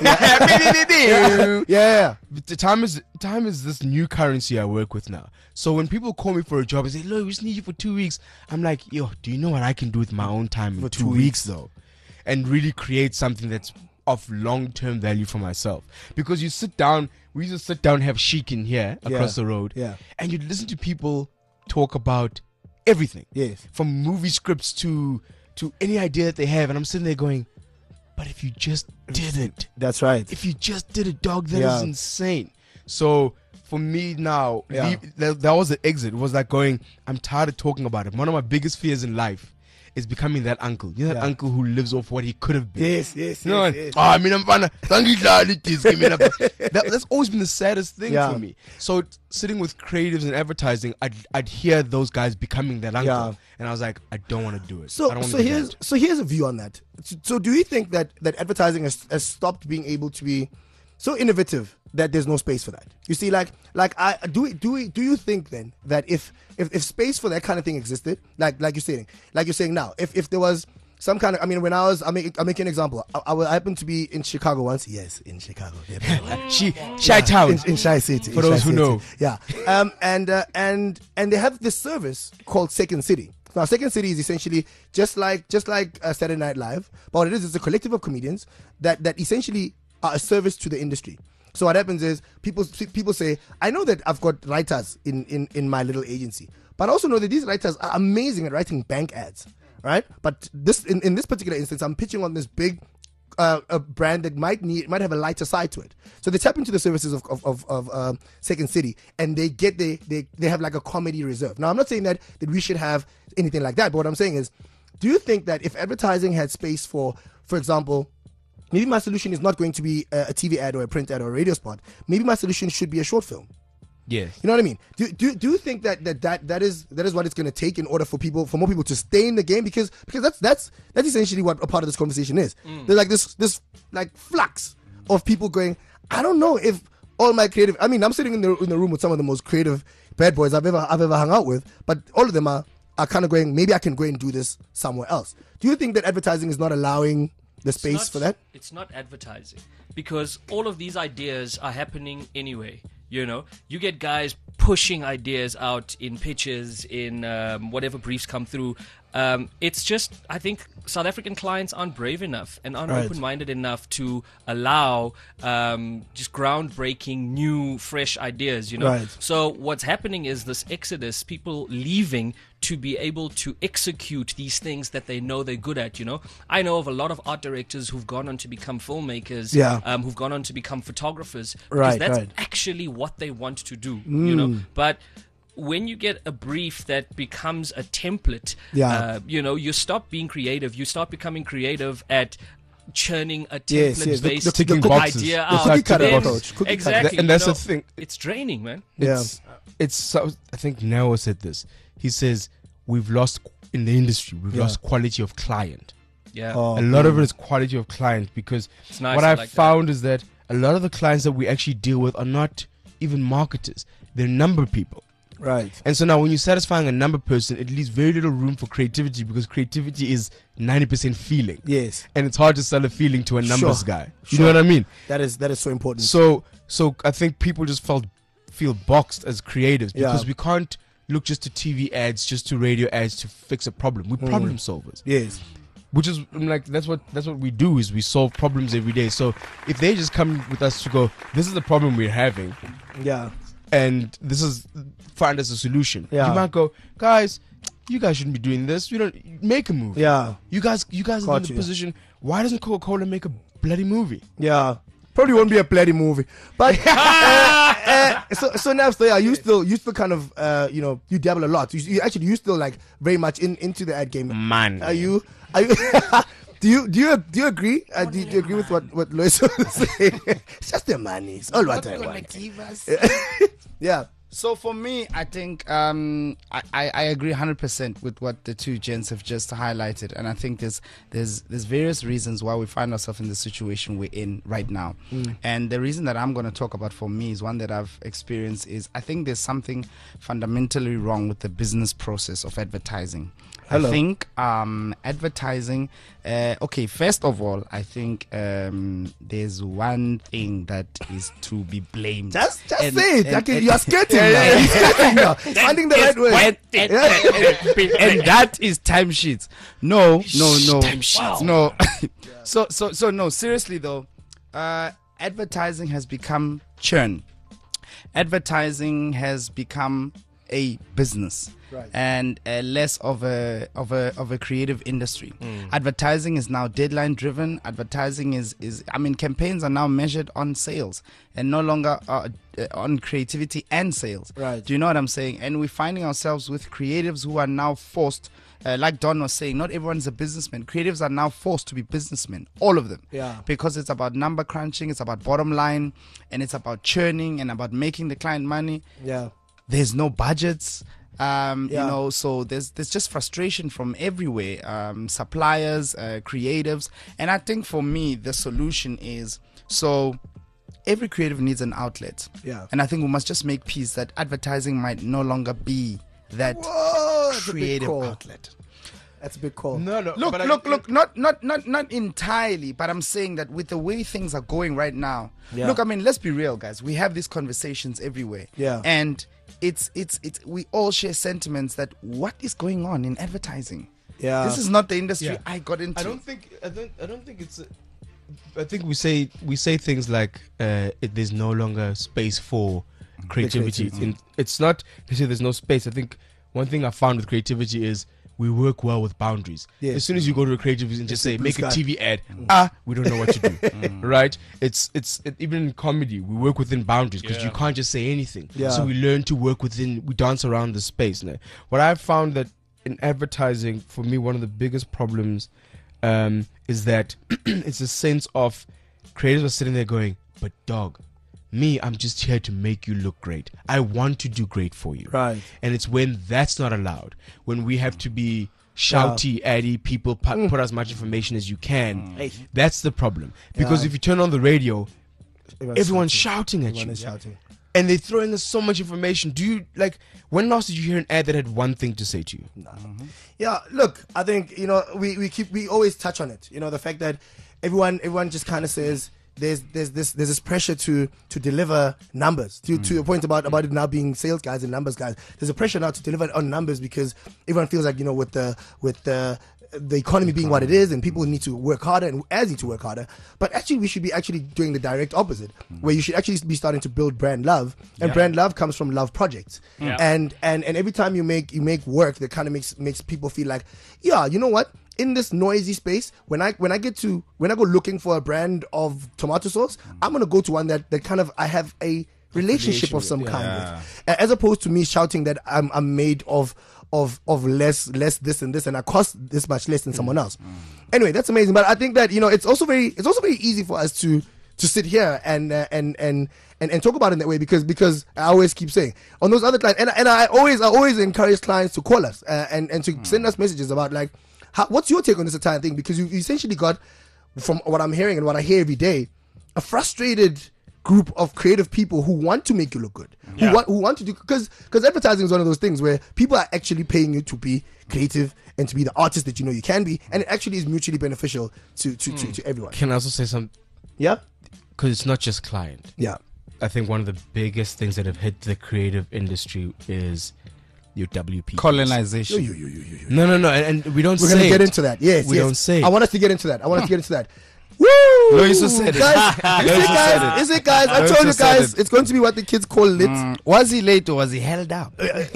I-
Yeah,
But the time is time is this new currency I work with now. So when people call me for a job and say, "Look, we just need you for two weeks," I'm like, "Yo, do you know what I can do with my own time in
For
two,
two
weeks, though, and really create something that's of long-term value for myself?" Because you sit down, we used to sit down and have chic in here across
Yeah.
the road,
yeah,
and you listen to people talk about everything,
yes.
from movie scripts to to any idea that they have, and I'm sitting there going, "But if you just did it."
That's right.
If you just did it, dog, that is
Yeah.
insane. So for me now,
Yeah.
leave- that, that was the exit. It was like going, I'm tired of talking about it. One of my biggest fears in life is becoming that uncle. You know that
Yeah.
uncle who lives off what he could have been.
Yes, yes,
You know,
yes,
and,
yes.
"Oh, I mean, I'm fine. Thank you, Charlie, this, give me that." That- That's always been the saddest thing
Yeah.
for me. So t- sitting with creatives and advertising, I'd, I'd hear those guys becoming that uncle,
Yeah.
and I was like, I don't want to do it. I
So,
don't wanna
so
do
here's
that.
so here's a view on that. So, so do you think that that advertising has, has stopped being able to be so innovative that there's no space for that? You see, like like I do we, do we, do you think then that if, if if space for that kind of thing existed, like like you're saying, like you're saying now, if if there was some kind of, I mean, when I was, I make, I make an example. I, I, I happened to be in Chicago once. Yes, in Chicago. Yeah.
She, Shy Town.
in, in Shy City.
For
in
those
Shy
who
City.
know.
Yeah. Um, and uh, and and they have this service called Second City. Now, Second City is essentially just like just like uh, Saturday Night Live, but what it is, it's a collective of comedians that that essentially are a service to the industry. So what happens is people people say, I know that I've got writers in, in, in my little agency, but I also know that these writers are amazing at writing bank ads, right? But this in, in this particular instance, I'm pitching on this big uh, a brand that might need might have a lighter side to it. So they tap into the services of of, of, of um, Second City, and they get they, they they have like a comedy reserve. Now I'm not saying that that we should have anything like that, but what I'm saying is, do you think that if advertising had space for, for example, maybe my solution is not going to be a, a T V ad or a print ad or a radio spot. Maybe my solution should be a short film.
Yes.
You know what I mean? Do do, do you think that, that, that, that is that is what it's going to take in order for people for more people to stay in the game? Because because that's that's that's essentially what a part of this conversation is. There's like this this like flux of people going, I don't know if all my creative. I mean, I'm sitting in the in the room with some of the most creative bad boys I've ever I've ever hung out with, but all of them are are kind of going, maybe I can go and do this somewhere else. Do you think that advertising is not allowing the
It's
space
not-
for that?
It's not advertising because all of these ideas are happening anyway. You know, you get guys pushing ideas out in pitches, in um, whatever briefs come through. Um, it's just, I think South African clients aren't brave enough and aren't
Right.
open-minded enough to allow um, just groundbreaking, new, fresh ideas, you know.
Right.
So what's happening is this exodus, people leaving to be able to execute these things that they know they're good at, you know. I know of a lot of art directors who've gone on to become filmmakers,
Yeah.
um, who've gone on to become photographers, because
Right,
that's
right.
actually what they want to do, you know. But when you get a brief that becomes a template,
Yeah.
uh, you know, you stop being creative. You start becoming creative at churning a
Yes, yes, the-
template-based
the-
ticking
the
boxes.
idea
The
out.
cookie cutter
Then-
approach, cookie cutter.
exactly.
And that's
you
the
know,
thing.
It's draining, man.
Yeah.
It's, it's so, I think Neo said this. He says we've lost in the industry. We've
Yeah.
lost quality of client.
Yeah.
Oh,
A lot of it is quality of client because
It's nice,
what
I
I've
like that.
found is that a lot of the clients that we actually deal with are not even marketers. They're number people.
Right.
And so now when you're satisfying a number person, it leaves very little room for creativity because creativity is ninety percent feeling.
Yes.
And it's hard to sell a feeling to a numbers
Sure.
guy.
Sure.
You know what I mean?
That is that is so important.
So so I think people just felt feel boxed as creatives
Yeah.
because we can't look just to T V ads, just to radio ads to fix a problem. We're problem solvers.
yes.
Which is I'm like that's what that's what we do is we solve problems every day. So if they just come with us to go, this is the problem we're having
Yeah.
and this is find us a solution.
Yeah.
You might go, guys, you guys shouldn't be doing this. You don't make a movie.
Yeah.
You guys you guys are
Got
in the
you.
position. Why doesn't Coca-Cola make a bloody movie?
Yeah. Probably won't be a bloody movie, but uh, uh, so so now so yeah, you still you still kind of uh, you know you dabble a lot. You, you actually you still like very much in into the ad game.
Man.
Are you? Are you? do you do you do you agree? Uh, do, you, do you agree with what what Lois was saying? It's just the money. It's all what I want. Yeah.
So for me, I think um, I, I, I agree one hundred percent with what the two gents have just highlighted, and I think there's there's there's various reasons why we find ourselves in the situation we're in right now.
Mm.
And the reason that I'm going to talk about for me is one that I've experienced is I think there's something fundamentally wrong with the business process of advertising.
Hello.
I think um, advertising. Uh, okay, first of all, I think um, there's one thing that is to be blamed.
Just just
And-
say it.
and-
Okay,
and-
you are skating now. You're skating now. Finding the right way. Yeah.
and that is timesheets. No, no, no, no. so, so, so, no. Seriously though, uh, advertising has become churn. Advertising has become a business.
Right.
And uh, less of a of a of a creative industry. Advertising is now deadline driven. Advertising is is I mean campaigns are now measured on sales and no longer uh, uh, on creativity and sales.
Right.
Do you know what I'm saying? And we're finding ourselves with creatives who are now forced, uh, like Don was saying, not everyone's a businessman. Creatives are now forced to be businessmen, all of them.
Yeah.
Because it's about number crunching, it's about bottom line, and it's about churning and about making the client money.
Yeah.
There's no budgets. Um,
Yeah.
You know, so there's there's just frustration from everywhere, um, suppliers, uh, creatives, and I think for me the solution is so every creative needs an outlet,
Yeah.
and I think we must just make peace that advertising might no longer be that
Whoa, that's a big
creative
call.
outlet.
That's a big call.
No, no.
Look,
but I-
look, look, not, not, not, not entirely, but I'm saying that with the way things are going right now,
Yeah.
look, I mean, let's be real, guys. We have these conversations everywhere.
Yeah.
And it's, it's, it's, we all share sentiments that what is going on in advertising?
Yeah.
This is not the industry
Yeah.
I got into.
I don't think I don't I don't think it's. A, I think we say we say things like uh, it, there's no longer space for creativity.
creativity.
In, it's not to say there's no space. I think one thing I found with creativity is we work well with boundaries.
Yes.
As soon as you go to a creative and just say
blue
make
sky.
a T V ad, ah, we don't know what to do, right? It's it's it, even in comedy we work within boundaries because
Yeah.
you can't just say anything.
Yeah.
So we learn to work within. We dance around the space. Now, what I've found that in advertising, for me, one of the biggest problems um, is that it's a sense of creators are sitting there going, but dog, me, I'm just here to make you look great. I want to do great for you.
Right.
And it's when that's not allowed, when we have to be shouty, addy, people pu- put as much information as you can.
Hey.
That's the problem. Because
Yeah.
if you turn on the radio,
Everyone's
everyone's shouting at
Everyone
you.
is shouting.
and they throw in so much information. Do you like when last did you hear an ad that had one thing to say to you?
Mm-hmm. Yeah, look, I think you know we, we keep we always touch on it. You know, the fact that everyone everyone just kind of says there's there's this there's this pressure to to deliver numbers. To mm. to your point about about it now being sales guys and numbers guys, there's a pressure now to deliver on numbers because everyone feels like you know with the with the the economy being what it is and people need to work harder and as need to work harder, but actually we should be actually doing the direct opposite, where you should actually be starting to build brand love, and yeah. brand love comes from love projects. Yeah. and and and every time you make you make work that kind of makes makes people feel like, yeah, you know what, in this noisy space, when I when I get to when I go looking for a brand of tomato sauce, I'm gonna go to one that that kind of I have a relationship of some
yeah.
kind with, as opposed to me shouting that I'm I'm made of of of less less this and this and I cost this much less than someone else. Mm. Anyway, that's amazing. But I think that you know it's also very it's also very easy for us to to sit here and uh, and and and and talk about it in that way because because I always keep saying on those other clients and and I always I always encourage clients to call us uh, and and to mm. send us messages about like how, what's your take on this entire thing, because you essentially got, from what I'm hearing and what I hear every day, a frustrated group of creative people who want to make you look good, who
Yeah.
want who want to do, because because advertising is one of those things where people are actually paying you to be creative and to be the artist that you know you can be, and it actually is mutually beneficial to to, to, to everyone.
Can I also say something?
Yeah,
Because it's not just client.
yeah,
I think one of the biggest things that have hit the creative industry is your W P.
Colonization.
Yo, yo, yo, yo, yo, yo.
No, no, no, and, and we don't
We're
say
gonna get
it.
into that. Yes,
We
yes.
don't say it.
I want us to get into that. I want us to get into that. Woo!
Loiso said it.
Guys, is it
Loiso said
guys?
it.
Is it guys? I
Loiso
told you
said
guys,
it.
it's going to be what the kids call lit.
Mm, was he late or was he held up?
There we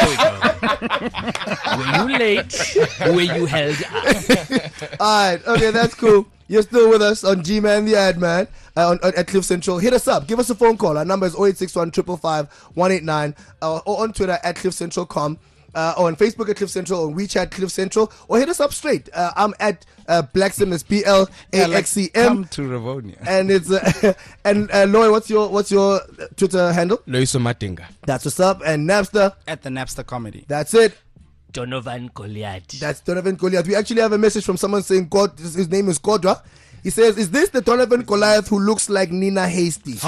go. Were you late? Were you held up?
All right, okay, that's cool. You're still with us on G-Man the Ad Man uh, on, on, at Cliff Central. Hit us up. Give us a phone call. Our number is oh eight six one, five five five, one eight nine uh, or on Twitter at cliff central dot com. Uh, or on Facebook at Cliff Central, on WeChat Cliff Central, or hit us up straight. Uh, I'm at uh, Blacksim, that's B L A X C M,
Come to Ravonia.
and it's uh, and uh, Loy, what's your what's your Twitter handle?
Loiso Matinga.
That's what's up. And Napster,
At the Napster Comedy.
that's it.
Donovan Goliath.
That's Donovan Goliath. We actually have a message from someone saying God, his his name is Kodra. He says, "Is this the Donovan Goliath who looks like Nina Hasty?"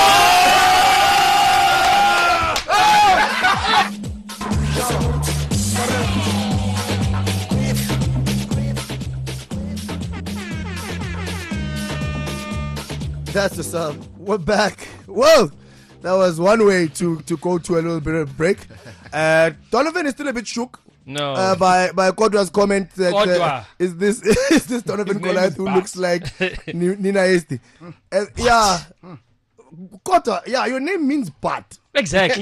That's the sub. We're back. Whoa, that was one way to to go to a little bit of break. Uh, Donovan is still a bit shook.
No.
Uh, by by Kodra's comment that uh,
Kodra.
is this is this Donovan
His name
Goliath
is
who
Bart.
looks like Ni- Nina Esti? Uh, yeah, Kodra. Yeah, your name means Bart.
Exactly.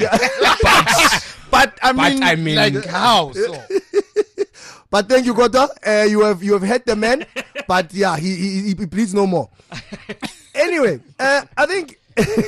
But I mean,
I mean-
like how? So?
But thank you, Kodra. Uh, you have you have hit the man. But yeah, he he, he pleads no more. Anyway, uh, I think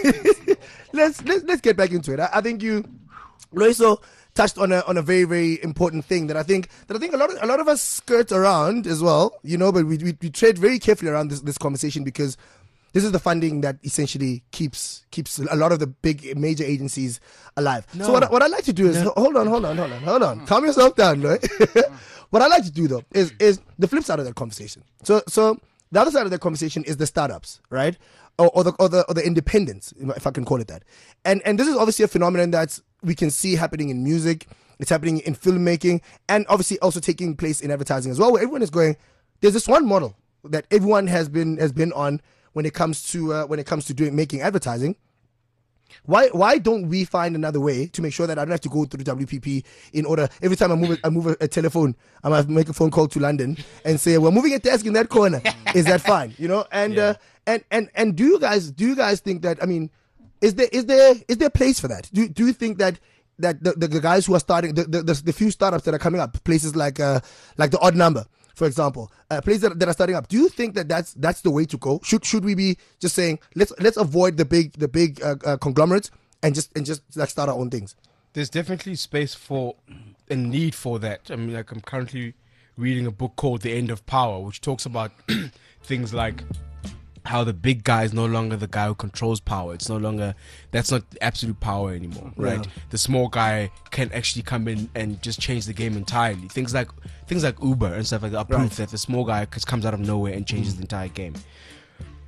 let's let's let's get back into it. I, I think you, Loiso, touched on a on a very very important thing that I think that I think a lot of a lot of us skirt around as well, you know. But we we, we tread very carefully around this, this conversation because this is the funding that essentially keeps keeps a lot of the big major agencies alive. So what I, what I like to do is hold on, hold on, hold on, hold on. Calm yourself down, right? What I like to do though is is the flip side of that conversation. So so the other side of that conversation is the startups, right? Or, or the or the or the independents, if I can call it that. And and this is obviously a phenomenon that we can see happening in music. It's happening in filmmaking, and obviously also taking place in advertising as well, where everyone is going. There's this one model that everyone has been has been on when it comes to uh, when it comes to doing making advertising. Why why don't we find another way to make sure that I don't have to go through W P P in order every time I move a, I move a, a telephone, I might make a phone call to London and say we're moving a desk in that corner. Is that fine? You know, and
Yeah.
uh, and and and do you guys do you guys think that I mean, is there is there is there a place for that? Do do you think that that the, the, the guys who are starting the, the the the few startups that are coming up, places like uh like the Odd Number, for example, uh, places that, that are starting up, do you think that that's that's the way to go? Should should we be just saying let's let's avoid the big the big uh, uh, conglomerates and just and just like start our own things?
There's definitely space for a need for that. I mean, like I'm currently reading a book called The End of Power, which talks about things like how the big guy is no longer the guy who controls power. It's no longer, that's not absolute power anymore, right?
Yeah.
The small guy can actually come in and just change the game entirely. Things like things like Uber and stuff like that are proof
Right.
that the small guy just comes out of nowhere and changes the entire game.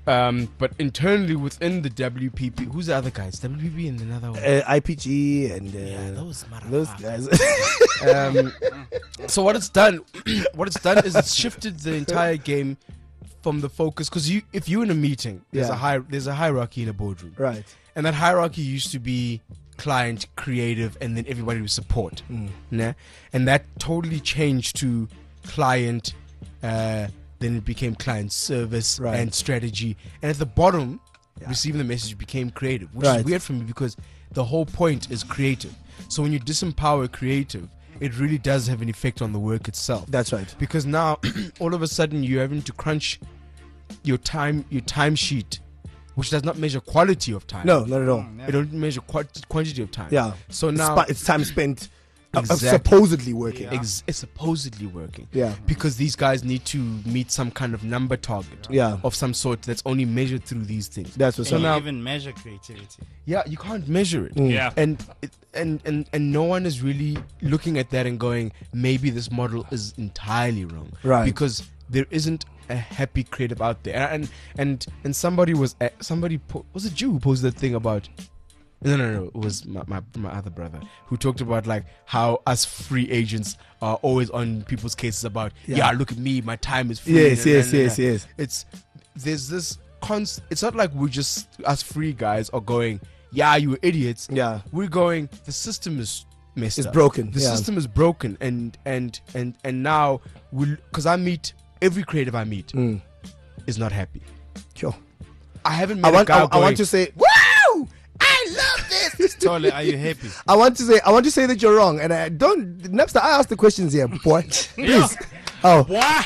Um, but internally within the W P P, who's the other guys? W P P and another one.
Uh, I P G and uh,
Yeah, those
those
motherfuckers.
guys.
um, so what it's done, what it's done is it's shifted the entire game from the focus, because you, if you're in a meeting, there's
Yeah.
a high, there's a hierarchy in a boardroom,
Right.
and that hierarchy used to be client, creative, and then everybody would support,
Mm.
nah? And that totally changed to client. Uh, then it became client service
Right.
and strategy, and at the bottom, receiving the message became creative, which
Right.
is weird for me because the whole point is creative. So when you disempower creative, it really does have an effect on the work itself.
That's right.
Because now, all of a sudden, you're having to crunch your time, your time sheet, which does not measure quality of time.
No, not at all.
It don't measure qua- quantity of time.
Yeah.
So
It's
now,
spa- it's time spent uh, uh,
Exactly.
supposedly working.
ex- it's supposedly working.
Yeah.
Because these guys need to meet some kind of number target.
Yeah.
Of some sort that's only measured through these things.
That's what's
So
up.
you
now-
even measure creativity.
Yeah, you can't measure it.
Mm.
Yeah.
And it, and and and no one is really looking at that and going, maybe this model is entirely wrong.
Right.
Because there isn't a happy creative out there. And and and somebody was uh, somebody po- was a Jew who posted that thing about. No, no, no. It was my, my my other brother who talked about like how us free agents are always on people's cases about
Yeah.
yeah, look at me, my time is free.
Yes,
and-
yes,
and- and-
yes, yes.
It's there's this const. It's not like we're just us free guys are going, yeah, you idiots.
Yeah.
We're going, the system is messed
It's
up.
broken,
The
yeah.
system is broken, and and and and now we, because I meet every creative I meet
Mm.
is not happy.
Sure.
I haven't met
I want,
a guy
I, I
going,
want to say, woo! I love this.
Totally, are you happy?
I want to say, I want to say that you're wrong, and I don't. Napster, I ask the questions here, boy. Please. Oh,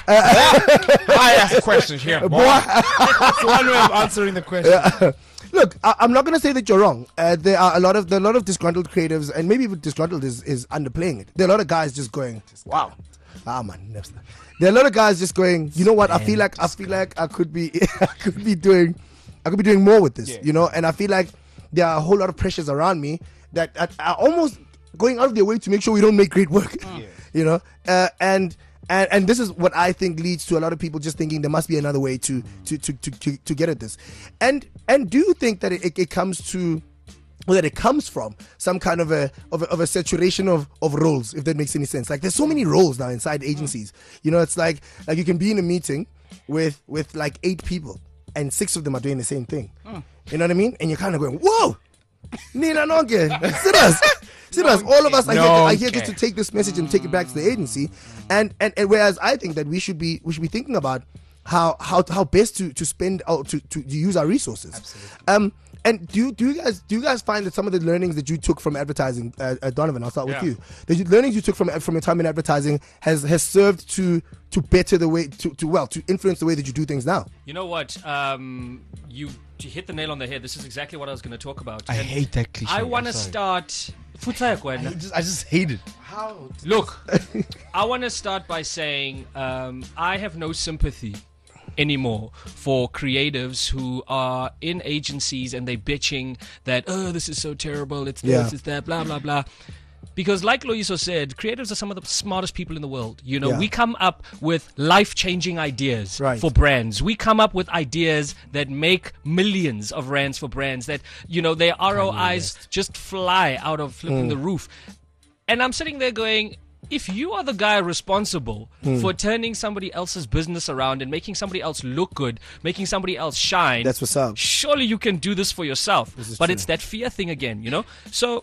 I ask questions here.
boy.
That's one way of answering the question.
Look, I, I'm not going to say that you're wrong. Uh, there are a lot of there are a lot of disgruntled creatives, and maybe even disgruntled is, is underplaying it. There are a lot of guys just going, wow, ah man, Napster. There are a lot of guys just going, you know what? I feel like I feel like I could be I could be doing I could be doing more with this, you know. And I feel like there are a whole lot of pressures around me that, that are almost going out of their way to make sure we don't make great work, you know. Uh, and and and this is what I think leads to a lot of people just thinking there must be another way to to to to, to, to get at this. And and do you think that it, it comes to or that it comes from some kind of a of a, of a saturation of, of roles, if that makes any sense? Like there's so many roles now inside agencies. You know, it's like like you can be in a meeting with with like eight people and six of them are doing the same thing. You know what I mean? And you're kind of going, whoa, Nina Nonke, serious. Serious. All of us are here, are here just to take this message and take it back to the agency. And, and and whereas I think that we should be we should be thinking about how how how best to to spend or to, to use our resources. Absolutely. Um And do you, do you guys do you guys find that some of the learnings that you took from advertising, uh, uh, Donovan, I'll start with
Yeah.
you. The learnings you took from from your time in advertising has has served to to better the way to, to well to influence the way that you do things now.
You know what? Um, you, you hit the nail on the head. This is exactly what I was going to talk about.
I
And
hate that cliche.
I want to
I'm sorry.
start. Futsaya
I
kwena.
just, I just hate it.
Look, I want to start by saying um, I have no sympathy anymore for creatives who are in agencies and they're bitching that, oh, this is so terrible, it's this,
Yeah.
it's that, blah, blah, blah. Because like Loyiso said, creatives are some of the smartest people in the world. You know,
Yeah.
we come up with life-changing ideas
Right.
for brands. We come up with ideas that make millions of rands for brands that, you know, their R O Is just fly out of flipping the roof. And I'm sitting there going, if you are the guy responsible for turning somebody else's business around and making somebody else look good, making somebody else shine,
That's what's up.
surely you can do this for yourself.
is
But
true.
it's that fear thing again, you know? So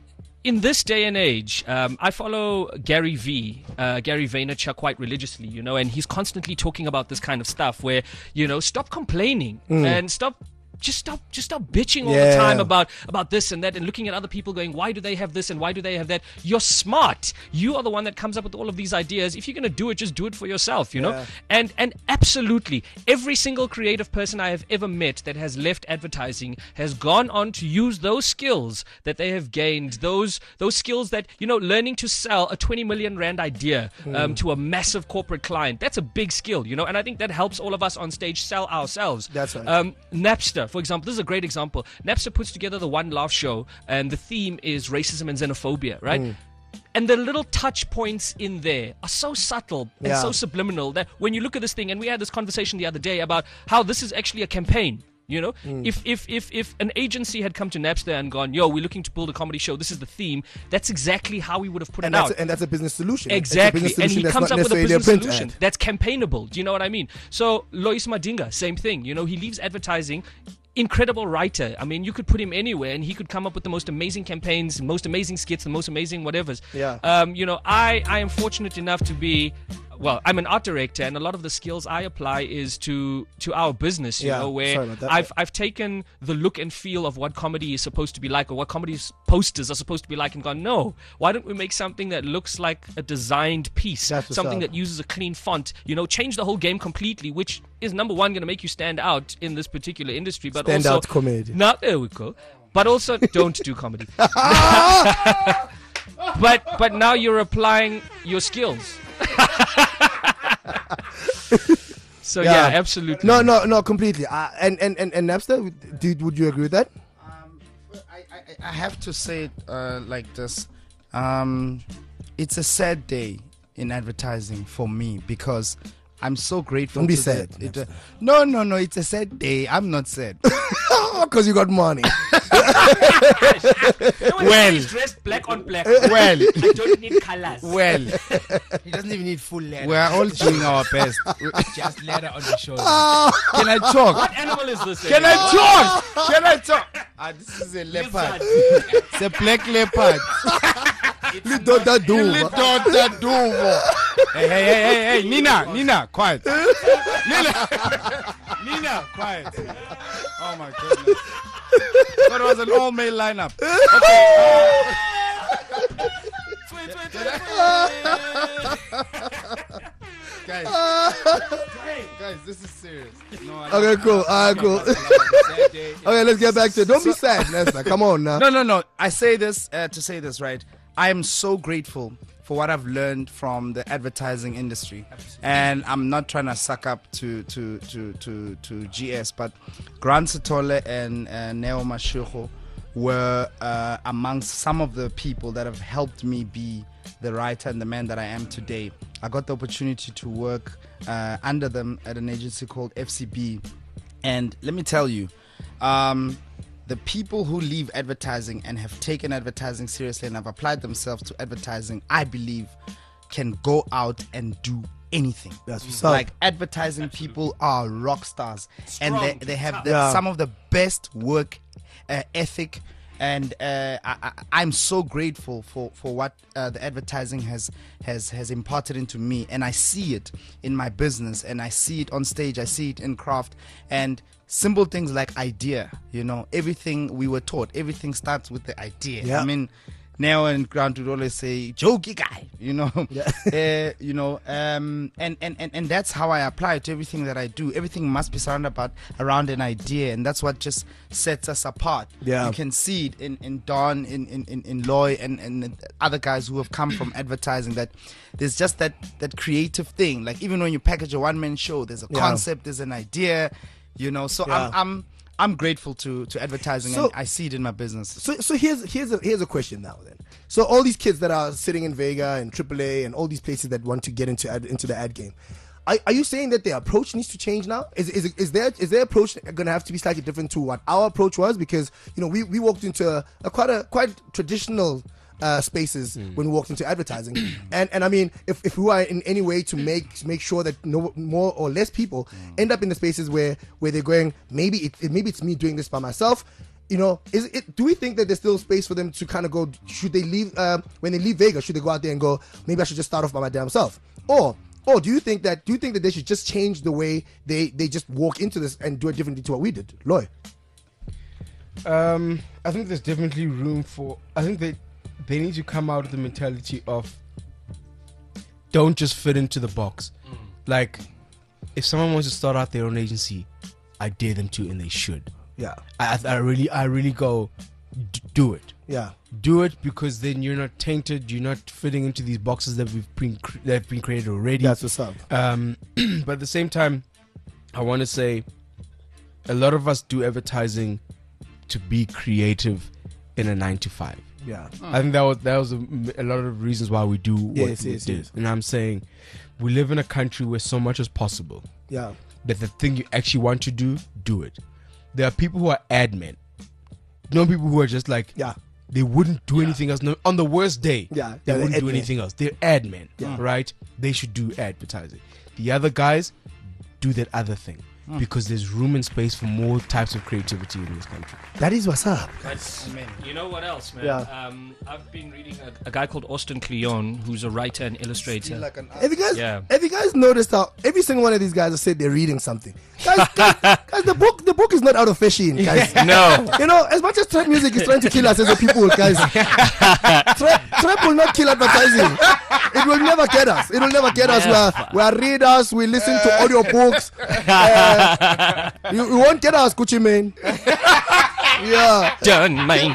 in this day and age, um, I follow Gary V, uh, Gary Vaynerchuk quite religiously, you know, and he's constantly talking about this kind of stuff where, you know, stop complaining and stop. Just stop, just stop bitching all the
Yeah.
time about about this and that, and looking at other people going, why do they have this and why do they have that? You're smart. You are the one that comes up with all of these ideas. If you're gonna do it, just do it for yourself, you know.
Yeah.
And and absolutely, every single creative person I have ever met that has left advertising has gone on to use those skills that they have gained, those those skills that, you know, learning to sell a twenty million rand idea um, to a massive corporate client. That's a big skill, you know. And I think that helps all of us on stage sell ourselves.
That's right.
Um, Napster, for example, this is a great example. Napster puts together the One Laugh show, and the theme is racism and xenophobia, right? and the little touch points in there are so subtle and
Yeah.
so subliminal that when you look at this thing, and we had this conversation the other day about how this is actually a campaign. You know,
Mm.
if, if if if an agency had come to Napster and gone, yo, we're looking to build a comedy show, this is the theme, that's exactly how we would have put
And
it
that's
out.
a, and that's a business solution. It's a
Exactly,
business
and
solution
he
that's
comes
not
up with a
necessarily
business
print
solution
ad.
that's campaignable. Do you know what I mean? So Lois Madinga, same thing. You know, he leaves advertising. Incredible writer. I mean, you could put him anywhere, and he could come up with the most amazing campaigns, most amazing skits, the most amazing whatevers.
Yeah.
Um, you know, I I am fortunate enough to be. Well, I'm an art director, and a lot of the skills I apply is to to our business. You
Yeah,
know, where
sorry about that.
I've I've taken the look and feel of what comedy is supposed to be like, or what comedy's posters are supposed to be like, and gone, no, why don't we make something that looks like a designed piece,
That's what's
something
up.
that uses a clean font, you know, change the whole game completely, which is number one going to make you stand out in this particular industry, but
Stand
also
out comedy.
Now there we go. But also don't do comedy. but but now you're applying your skills. So yeah,
Yeah.
absolutely.
No, no, no, completely. Uh, and, and, and, and Napster, dude, would you agree with that?
Um, I, I, I have to say it uh, like this. Um, it's a sad day in advertising for me because I'm so grateful.
Don't be
to
sad,
the- it, uh,
Napster.
no, no, no. It's a sad day. I'm not sad.
Because you got money.
Well.
He's dressed black on black.
well,
I don't need colors.
well.
He doesn't even need full leather.
We're all doing our best.
Just leather on the shoulder.
Can I talk?
What animal is this?
Can I talk? Can I talk? Ah, this is a leopard. It's a black leopard.
Lidota Duma.
Lidota Dumo. Hey, hey, hey, hey, hey, Nina, Nina, quiet. Nina, Nina, quiet. Oh my goodness. That was an all-male lineup. Okay. guys, guys, this is serious. No, I don't-
Okay, cool. All right, cool. Okay, let's get back to it. Don't be sad, Nesta. Come on now.
No, no, no. I say this uh, to say this, right? I am so grateful for what I've learned from the advertising industry, and I'm not trying to suck up to to to to, to G S, but Grant Sitole and uh, Neo Mashiro were uh, amongst some of the people that have helped me be the writer and the man that I am today. I got the opportunity to work uh, under them at an agency called F C B, and let me tell you, um, the people who leave advertising and have taken advertising seriously and have applied themselves to advertising, I believe, can go out and do anything.
That's what's up.
Like advertising people are rock stars, and they, they have the,
Yeah.
some of the best work uh, ethic. And uh, I, I, I'm so grateful for, for what uh, the advertising has, has has imparted into me, and I see it in my business, and I see it on stage, I see it in craft, and simple things like idea. You know, everything we were taught, everything starts with the idea.
Yeah.
I mean, Neo and Grant would always say, "Jokey guy," you know, uh, you know, um, and, and, and, and that's how I apply it to everything that I do. Everything must be surrounded about around an idea, and that's what just sets us apart.
Yeah.
You can see it in, in Don, in, in, in, in Loy, and, and other guys who have come from advertising, that there's just that, that creative thing. Like even when you package a one-man show, there's a
Yeah.
concept, there's an idea, you know. So
Yeah.
I'm, I'm I'm grateful to, to advertising,
So-
and I see it in my business.
So, so here's here's a here's a question now then. So all these kids that are sitting in Vega and triple A and all these places that want to get into ad, into the ad game, are, are you saying that their approach needs to change now? Is is is their is their approach going to have to be slightly different to what our approach was? Because you know we, we walked into a, a quite a quite traditional uh, spaces when we walked into advertising, and and I mean if, if we are in any way to make make sure that no more or less people end up in the spaces where where they're going, maybe it, it maybe it's me doing this by myself. You know, is it? Do we think that there's still space for them to kind of go? Should they leave uh, when they leave Vegas? Should they go out there and go? Maybe I should just start off by my damn self, or or do you think that? Do you think that they should just change the way they they just walk into this and do it differently to what we did, Loy?
Um, I think there's definitely room for. I think they they need to come out of the mentality of don't just fit into the box. Like, if someone wants to start out their own agency, I dare them to, and they should.
Yeah,
I, I really, I really go, d- do it.
yeah,
Do it, because then you're not tainted. You're not fitting into these boxes that we've been cre- that have been created already.
that's what's up.
Um, but at the same time, I want to say a lot of us do advertising to be creative in a nine to five.
Yeah.
I think that was that was a, a lot of reasons why we do what
Yes,
we
yes,
do.
yes.
And I'm saying, we live in a country where so much is possible.
Yeah.
That the thing you actually want to do, do it. There are people who are ad men. You know, people who are just like,
Yeah.
they wouldn't do anything else. No, on the worst day,
Yeah,
they
they're
wouldn't
ad
do
men.
anything else. They're ad men,
Yeah.
right? They should do advertising. The other guys do that other thing because there's room and space for more types of creativity in this country.
That is what's up.
That's, you know what else, man?
Yeah.
Um, I've been reading a, a guy called Austin Kleon, who's a writer and illustrator.
Have you guys?
Yeah.
Have you guys noticed how every single one of these guys have said they're reading something? Guys, guys, guys, the book, the book is not out of fashion, guys.
No.
You know, as much as trap music is trying to kill us as a people, guys, trap, trap will not kill advertising. It will never get us. It will never get us. We are, we are readers. We listen to audiobooks. Uh, you, you won't get us, Gucci Mane. Yeah.
Done, man.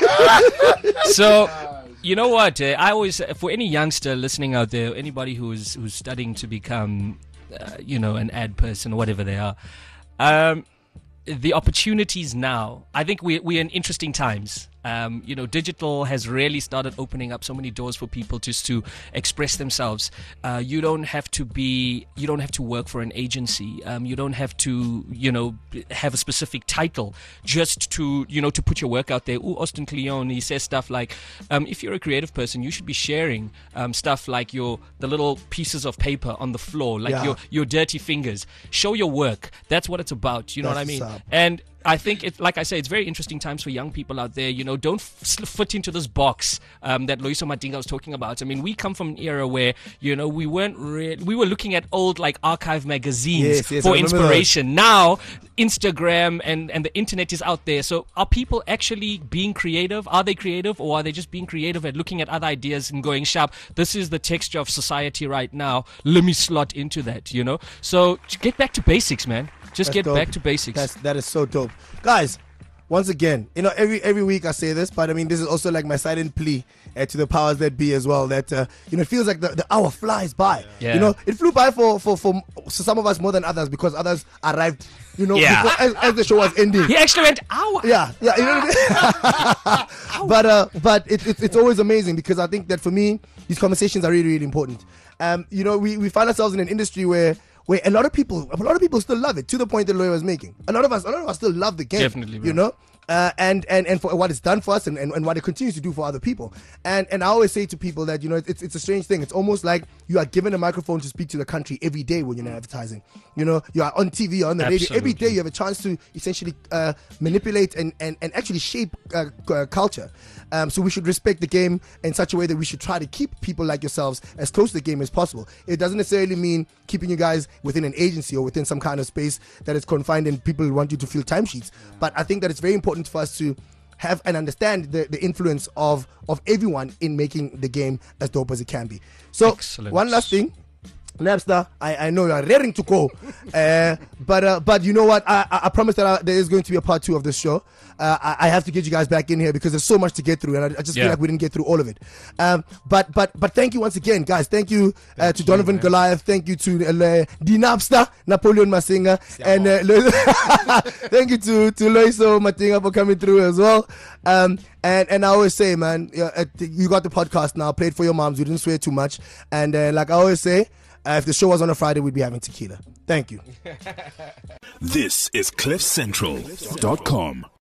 So, you know what? Uh, I always, for any youngster listening out there, anybody who's who's studying to become, uh, you know, an ad person or whatever they are, um, the opportunities now. I think we we're in interesting times. Um, you know, digital has really started opening up so many doors for people just to express themselves. Uh, you don't have to be, you don't have to work for an agency. Um, you don't have to, you know, have a specific title just to, you know, to put your work out there. Ooh, Austin Kleon, he says stuff like, um, if you're a creative person, you should be sharing um, stuff like your the little pieces of paper on the floor, like
Yeah.
your your dirty fingers. Show your work. That's what it's about. You know what I
That's
mean?
what's up.
And I think, it, like I say, it's very interesting times for young people out there. You know, don't f- fit into this box um, that Loyiso Madinga was talking about. I mean, we come from an era where, you know, we weren't re- we were looking at old, like, archive magazines
Yes, yes, I
for
remember
inspiration. Now, Instagram and, and the internet is out there. So are people actually being creative? Are they creative, or are they just being creative at looking at other ideas and going, sharp, this is the texture of society right now. Let me slot into that, you know? So get back to basics, man. Just
That's
get
dope.
back to basics.
That's that is so dope, guys. Once again, you know, every every week I say this, but I mean, this is also like my silent plea uh, to the powers that be as well. That uh, you know, it feels like the, the hour flies by.
Yeah.
You know, it flew by for for for some of us more than others because others arrived. You know,
Yeah.
before, as, as the show was ending.
He actually went, ow.
Yeah, yeah, you know what I mean? but uh, but it, it, it's always amazing because I think that for me, these conversations are really, really important. Um, you know, we, we find ourselves in an industry where where a lot of people, a lot of people still love it. To the point that Lawyer was making, a lot of us, a lot of us still love the game.
Definitely, bro.
you know. Uh, and, and, and for what it's done for us and, and, and what it continues to do for other people. And and I always say to people that, you know, it's it's a strange thing. It's almost like you are given a microphone to speak to the country every day when you're in advertising. You know, you are on T V, you're on the radio. Every day
Absolutely.
you have a chance to essentially uh, manipulate and, and, and actually shape uh, c- uh, culture. Um, so we should respect the game in such a way that we should try to keep people like yourselves as close to the game as possible. It doesn't necessarily mean keeping you guys within an agency or within some kind of space that is confined and people want you to fill timesheets. But I think that it's very important for us to have and understand the, the influence of, of everyone in making the game as dope as it can be. So
Excellent.
one last thing. Napster, I, I know you are raring to go, uh, but uh, but you know what? I, I, I promise that I, there is going to be a part two of this show. Uh, I, I have to get you guys back in here because there's so much to get through, and I, I just feel
Yeah.
like we didn't get through all of it. Um, but but but thank you once again, guys. Thank you uh, to Donovan Goliath. Thank you to uh, the Napster, Napoleon Masinga, and uh, Lo- thank you to to Loyiso Matinga for coming through as well. Um, and and I always say, man, uh, uh, you got the podcast now. Played for your moms. You didn't swear too much, and uh, like I always say. Uh, if the show was on a Friday, we'd be having tequila. Thank you.
This is cliff central dot com.